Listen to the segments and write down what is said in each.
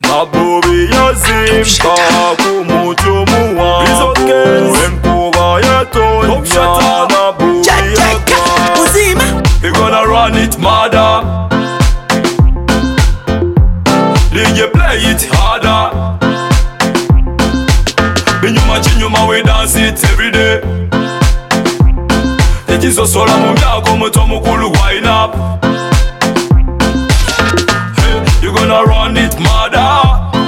Mabubi yazimpa kumutumu wangu Enkuba yatonya na bubi yaka We gonna run it murder DJ play it harder Binyuma chinyuma we dance it every day Ekisosola mu myako muto mukulu wine up Hey, you gonna run it murder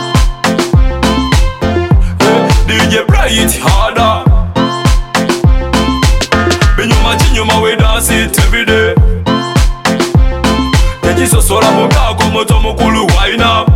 Hey, DJ play it harder Binyuma chinyuma we dance it every day Ekisosola mu myako muto mukulu wine up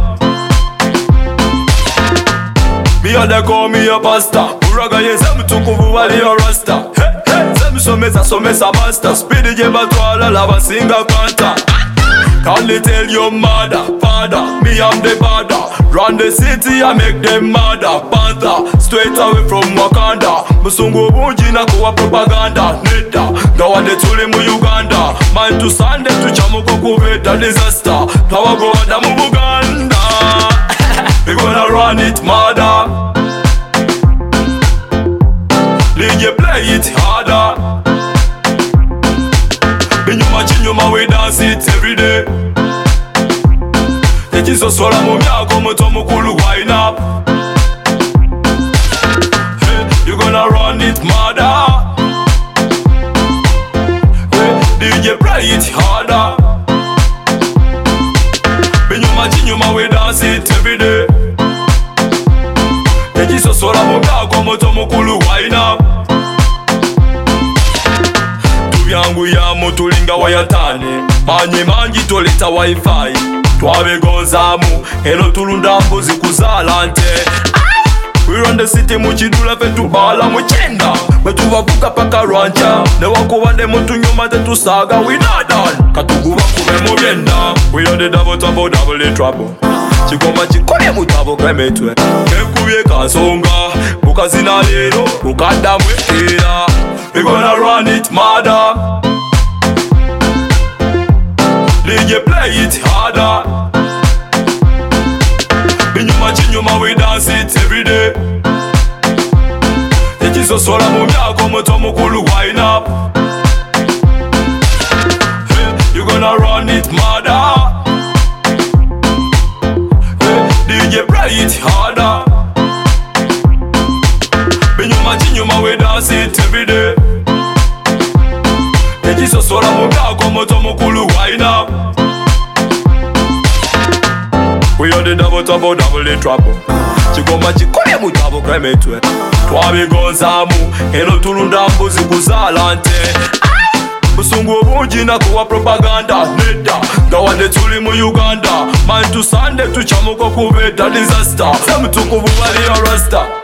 Me a they call me a pastor Uraga yeze mtukufu wali a rasta Somesa master Speedy jeba twala lava singa kwanta Can't they tell your mother, father Me am the father Run the city I make them mother Panther, straight away from Wakanda Musungu bunji na kuwa propaganda Nita, gawande tuli mu Uganda Man to Sunday to chamuko kuveta disaster Tawago wada mu Buganda We gonna run it murder DJ play it harder Binyuma chinyuma we dance it every day Ekisosola mu myako muto mukulu wine up Hey, you gonna run it murder Hey, DJ play it harder Binyuma chinyuma we dance it every day Ekisosola mu myako muto mukulu wine up Yangu ya mutulinga wayatane Manyi manji toleta wifi Twabegonzamu Eno tulunda mbuzi kuzala nte We run the city muchidula fetu bala muchenda Wetuvavuka paka rwanja Newakubande mutu nyuma tetu saga we not done Katuguva kube mubyenda We are the double trouble double trouble Chikoma chikone mutabo kremetwe Kekubye kansonga Bukazina lero Bukada mwekera We gonna run it murder DJ play it harder Binyuma chinyuma we dance it every day Ekisosola mu myako muto mukulu wine up Hey, you gonna run it murder Hey, DJ play it harder Binyuma chinyuma we dance it every day Ekisosola mu myako muto mukulu wine up We are the double trouble double trouble Chikoma chikone mutabo kremetwe Twabegonzamu Eno tulunda mbuzi kuzala nte Musungu bunji na kuwa propaganda Neda, gawande tuli mu Uganda Man to Sunday tuchamuko kubeta disaster Semutukufu wali a rasta